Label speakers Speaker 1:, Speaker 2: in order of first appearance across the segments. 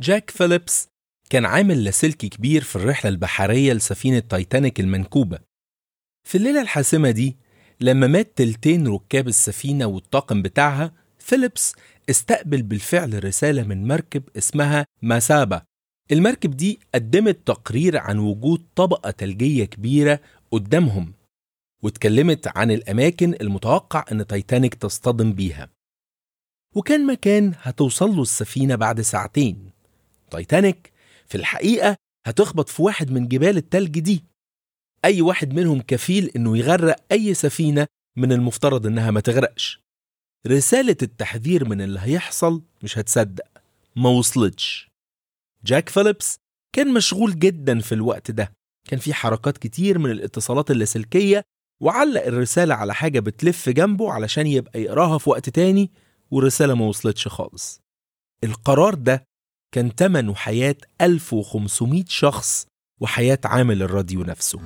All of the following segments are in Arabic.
Speaker 1: جاك فيليبس كان عامل لاسلكي كبير في الرحلة البحرية لسفينة تايتانيك المنكوبة. في الليلة الحاسمة دي لما مات تلتين ركاب السفينة والطاقم بتاعها، فيليبس استقبل بالفعل رسالة من مركب اسمها ماسابا. المركب دي قدمت تقرير عن وجود طبقة ثلجية كبيرة قدامهم، واتكلمت عن الأماكن المتوقع أن تايتانيك تصطدم بيها، وكان مكان هتوصل له السفينة بعد ساعتين. تايتانيك في الحقيقة هتخبط في واحد من جبال التلج دي، أي واحد منهم كفيل إنه يغرق أي سفينة من المفترض إنها ما تغرقش. رسالة التحذير من اللي هيحصل مش هتصدق ما وصلتش. جاك فيليبس كان مشغول جدا في الوقت ده، كان في حركات كتير من الاتصالات اللاسلكية، وعلق الرسالة على حاجة بتلف جنبه علشان يبقى يقراها في وقت تاني، والرسالة ما وصلتش خالص. القرار ده كان تمنه حياة 1500 شخص وحياة عامل الراديو نفسه.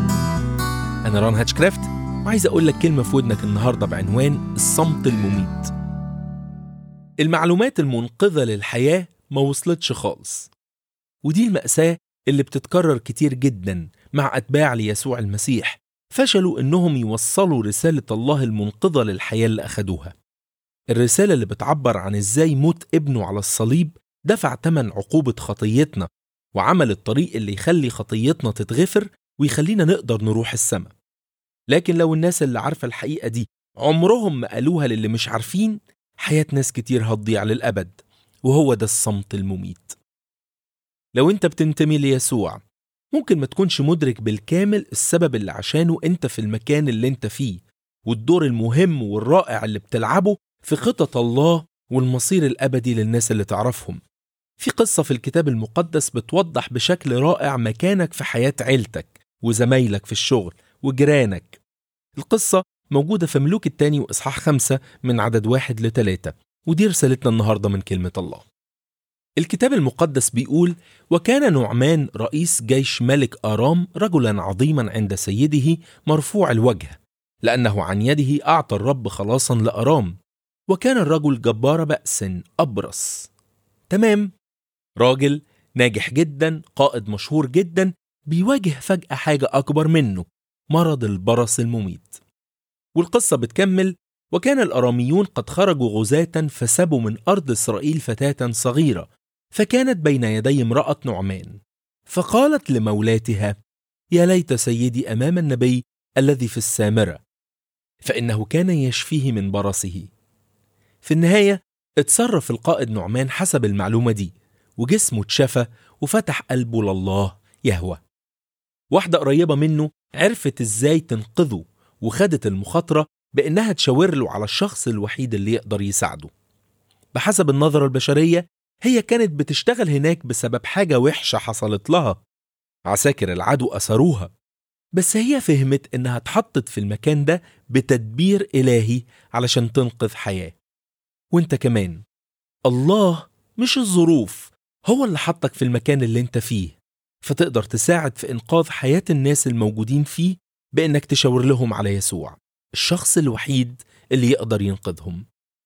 Speaker 1: أنا ران هاتشكرافت، وعايز أقول لك كلمة في ودنك النهاردة بعنوان الصمت المميت. المعلومات المنقذة للحياة ما وصلتش خالص، ودي المأساة اللي بتتكرر كتير جدا مع أتباع ليسوع المسيح، فشلوا إنهم يوصلوا رسالة الله المنقذة للحياة اللي أخدوها. الرسالة اللي بتعبر عن إزاي موت ابنه على الصليب دفع تمن عقوبة خطيتنا، وعمل الطريق اللي يخلي خطيتنا تتغفر ويخلينا نقدر نروح السماء. لكن لو الناس اللي عارفة الحقيقة دي عمرهم ما قالوها للي مش عارفين، حياة ناس كتير هتضيع للأبد، وهو ده الصمت المميت. لو انت بتنتمي ليسوع، ممكن ما تكونش مدرك بالكامل السبب اللي عشانه انت في المكان اللي انت فيه، والدور المهم والرائع اللي بتلعبه في خطط الله والمصير الأبدي للناس اللي تعرفهم. في قصة في الكتاب المقدس بتوضح بشكل رائع مكانك في حياة عيلتك وزمايلك في الشغل وجيرانك. القصة موجودة في ملوك الثاني وإصحاح 5 من عدد 1-3، ودي رسالتنا النهاردة من كلمة الله. الكتاب المقدس بيقول: وكان نعمان رئيس جيش ملك آرام رجلا عظيما عند سيده مرفوع الوجه، لأنه عن يده أعطى الرب خلاصا لآرام، وكان الرجل جبار بأس أبرص. تمام، راجل ناجح جدا، قائد مشهور جدا، بيواجه فجأة حاجة أكبر منه، مرض البرص المميت. والقصة بتكمل: وكان الأراميون قد خرجوا غزاة فسبوا من أرض إسرائيل فتاة صغيرة، فكانت بين يدي امرأة نعمان، فقالت لمولاتها: يا ليت سيدي أمام النبي الذي في السامرة، فإنه كان يشفيه من برصه. في النهاية اتصرف القائد نعمان حسب المعلومة دي، وجسمه اتشفى وفتح قلبه لله يهوه. واحدة قريبة منه عرفت ازاي تنقذه، وخدت المخاطرة بأنها تشاور له على الشخص الوحيد اللي يقدر يساعده. بحسب النظرة البشرية هي كانت بتشتغل هناك بسبب حاجة وحشة حصلت لها، عساكر العدو أسروها، بس هي فهمت إنها اتحطت في المكان ده بتدبير إلهي علشان تنقذ حياة. وانت كمان، الله مش الظروف هو اللي حطك في المكان اللي انت فيه، فتقدر تساعد في إنقاذ حياة الناس الموجودين فيه بإنك تشاور لهم على يسوع، الشخص الوحيد اللي يقدر ينقذهم.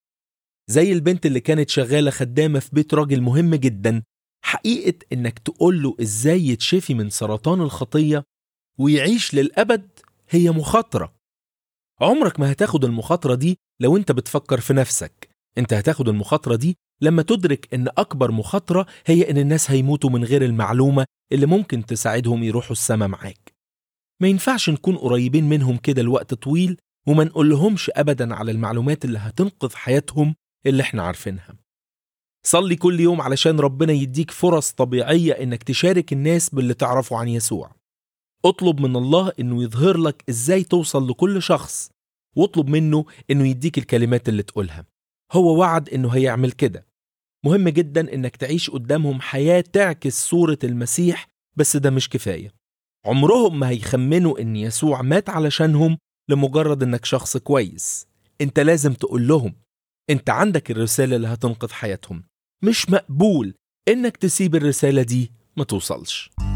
Speaker 1: زي البنت اللي كانت شغالة خدامة في بيت راجل مهم جدا، حقيقة إنك تقوله إزاي يتشفي من سرطان الخطية ويعيش للأبد هي مخاطرة. عمرك ما هتاخد المخاطرة دي لو انت بتفكر في نفسك، انت هتاخد المخاطرة دي لما تدرك ان أكبر مخاطرة هي ان الناس هيموتوا من غير المعلومة اللي ممكن تساعدهم يروحوا السما معاك. ما ينفعش نكون قريبين منهم كده لوقت طويل وما نقولهمش أبدا على المعلومات اللي هتنقذ حياتهم اللي احنا عارفينها. صلي كل يوم علشان ربنا يديك فرص طبيعية انك تشارك الناس باللي تعرفه عن يسوع. اطلب من الله انه يظهر لك ازاي توصل لكل شخص، واطلب منه انه يديك الكلمات اللي تقولها. هو وعد انه هيعمل كده. مهم جدا انك تعيش قدامهم حياة تعكس صورة المسيح، بس ده مش كفاية. عمرهم ما هيخمنوا ان يسوع مات علشانهم لمجرد انك شخص كويس. انت لازم تقول لهم انت عندك الرسالة اللي هتنقذ حياتهم. مش مقبول انك تسيب الرسالة دي ما توصلش.